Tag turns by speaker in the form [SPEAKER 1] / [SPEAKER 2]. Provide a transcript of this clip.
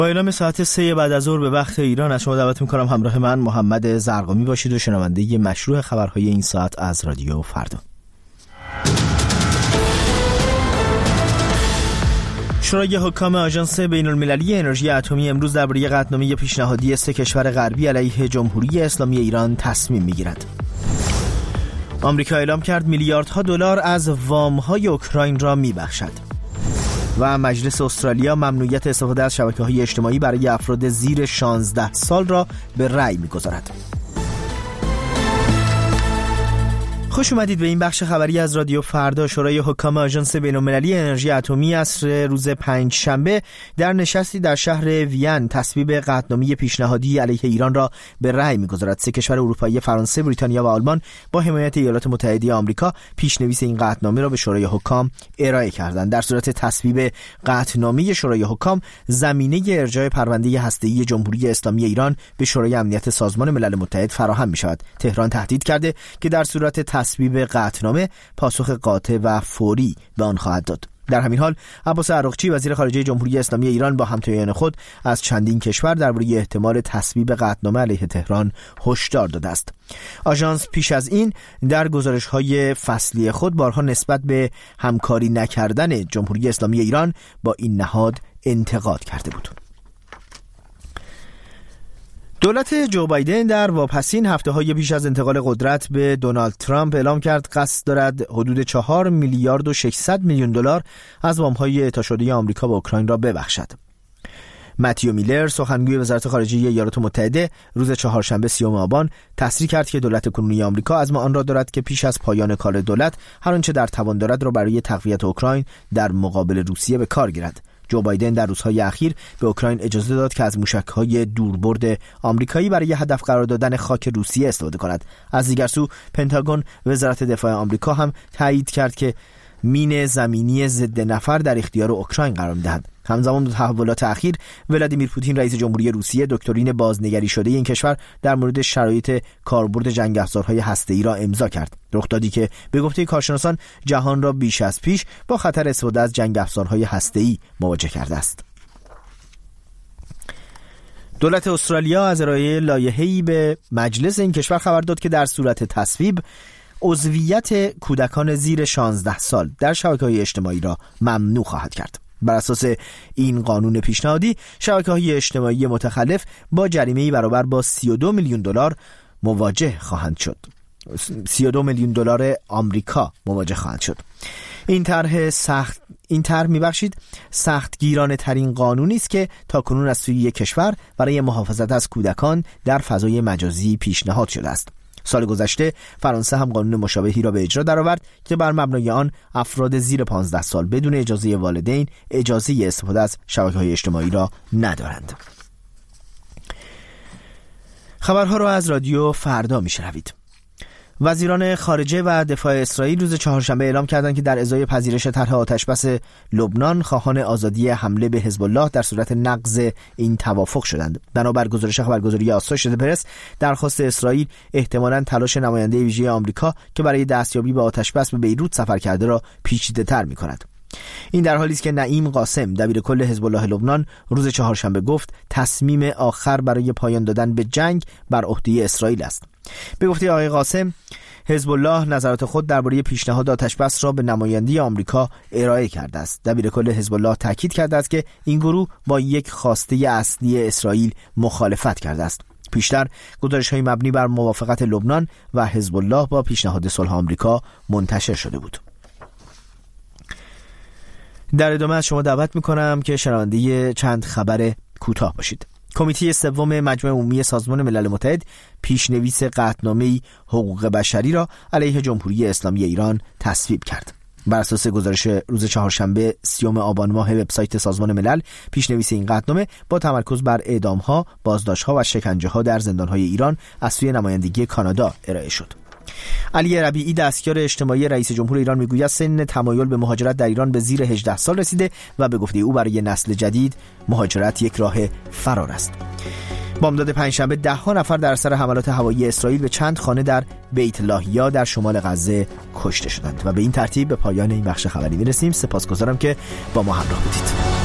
[SPEAKER 1] با اعلام ساعت 3 بعد از ظهر به وقت ایران از شما دعوت می‌کنم همراه من محمد زرقامی باشید و شنونده مشروع خبرهای این ساعت از رادیو فردا. شورای حکام آژانس بین‌المللی انرژی اتمی امروز درباره قطعنامه پیشنهادی 3 کشور غربی علیه جمهوری اسلامی ایران تصمیم می‌گیرد. آمریکا اعلام کرد میلیاردها دلار از وام‌های اوکراین را می‌بخشد. و مجلس استرالیا ممنوعیت استفاده از شبکه‌های اجتماعی برای افراد زیر 16 سال را به رأی می‌گذارد. خوش اومدید به این بخش خبری از رادیو فردا. شورای حکام آژانس بین‌المللی انرژی اتمی عصر روز پنجشنبه در نشستی در شهر وین تصویب قطعنامه پیشنهادی علیه ایران را به رأی می‌گذارد. 3 کشور اروپایی فرانسه، بریتانیا و آلمان با حمایت ایالات متحده آمریکا پیشنویس این قطعنامه را به شورای حکام ارائه کردند. در صورت تصویب قطعنامه شورای حکام، زمینه ارجاع پرونده هسته‌ای جمهوری اسلامی ایران به شورای امنیت سازمان ملل متحد فراهم می‌شود. تهران تهدید کرده که در صورت تصویب قطعنامه پاسخ قاطع و فوری به آن خواهد داد. در همین حال عباس عراقچی وزیر خارجه جمهوری اسلامی ایران با همتایان خود از چندین کشور درباره احتمال تصویب قطعنامه علیه تهران هشدار داده است. آژانس پیش از این در گزارش‌های فصلی خود بارها نسبت به همکاری نکردن جمهوری اسلامی ایران با این نهاد انتقاد کرده بود. دولت جو بایدن در واپسین هفته‌های پیش از انتقال قدرت به دونالد ترامپ اعلام کرد قصد دارد حدود 4 میلیارد و 600 میلیون دلار از وام‌های اعطا شده آمریکا به اوکراین را ببخشد. متیو میلر سخنگوی وزارت خارجه ایالات متحده روز چهارشنبه 30 آبان تصریح کرد که دولت کنونی آمریکا عزم آن را دارد که پیش از پایان کار دولت هر آنچه در توان دارد را برای تقویت اوکراین در مقابل روسیه به کار گیرد. جو بایدن در روزهای اخیر به اوکراین اجازه داد که از موشک‌های دوربرد آمریکایی برای هدف قرار دادن خاک روسیه استفاده کند. از دیگر سو پنتاگون وزارت دفاع آمریکا هم تایید کرد که مین زمینی ضد نفر در اختیار اوکراین قرار می‌دهد. همزمان با تحولات اخیر، ولادیمیر پوتین رئیس جمهوری روسیه دکترین بازنگری شده این کشور در مورد شرایط کاربرد جنگ افزارهای هسته‌ای را امضا کرد. رخدادی که به گفته کارشناسان جهان را بیش از پیش با خطر استفاده از جنگ افزارهای هسته‌ای مواجه کرده است. دولت استرالیا از ارائه لایحه‌ای به مجلس این کشور خبر داد که در صورت تصویب عضویت کودکان زیر 16 سال در شبکه‌های اجتماعی را ممنوع خواهد کرد. بر اساس این قانون پیشنهادی، شبکه‌های اجتماعی متخلف با جریمه‌ای برابر با 32 میلیون دلار مواجه خواهند شد. 32 میلیون دلار آمریکا مواجه خواهند شد. این طرح سختگیرانه ترین قانونی است که تاکنون از سوی یک کشور برای محافظت از کودکان در فضای مجازی پیشنهاد شده است. سال گذشته فرانسه هم قانون مشابهی را به اجرا درآورد که بر مبنای آن افراد زیر 15 سال بدون اجازه والدین اجازه استفاده از شبکه‌های اجتماعی را ندارند. خبرها را از رادیو فردا میشنوید. وزیران خارجه و دفاع اسرائیل روز چهارشنبه اعلام کردند که در ازای پذیرش طرح آتشبس لبنان خواهان آزادی حمله به حزب الله در صورت نقض این توافق شدند. بنابر گزارش خبرگزاری آسوشیتد پرس، درخواست اسرائیل احتمالاً تلاش نماینده ویژه آمریکا که برای دستیابی به آتشبس به بیروت سفر کرده را پیچیده‌تر می‌کند. این در حالی است که نعیم قاسم دبیرکل حزب الله لبنان روز چهارشنبه گفت تصمیم آخر برای پایان دادن به جنگ بر عهده اسرائیل است. به گفته آقای قاسم، حزب الله نظرات خود درباره پیشنهاد آتشبس را به نماینده آمریکا ارائه کرده است. دبیرکل حزب الله تاکید کرده است که این گروه با یک خواسته اصلی اسرائیل مخالفت کرده است. پیشتر گزارش‌های مبنی بر موافقت لبنان و حزب الله با پیشنهاد صلح آمریکا منتشر شده بود. در ادامه از شما دعوت می‌کنم که شنونده چند خبر کوتاه باشید. کمیته سوم مجمع عمومی سازمان ملل متحد پیشنویس قطعنامه حقوق بشری را علیه جمهوری اسلامی ایران تصویب کرد. بر اساس گزارش روز چهارشنبه 30 آبان ماه وبسایت سازمان ملل، پیشنویس این قطعنامه با تمرکز بر اعدام‌ها، بازداشت‌ها و شکنجه‌ها در زندان‌های ایران از سوی نمایندگی کانادا ارائه شد. علی ربیعی دستیار اجتماعی رئیس جمهور ایران میگوید سن تمایل به مهاجرت در ایران به زیر 18 سال رسیده و به گفته او برای نسل جدید مهاجرت یک راه فرار است. بامداد پنجشنبه 10 نفر در اثر حملات هوایی اسرائیل به چند خانه در بیت لاهیا در شمال غزه کشته شدند و به این ترتیب به پایان این بخش خبری میرسیم. سپاسگزارم که با ما همراه بودید.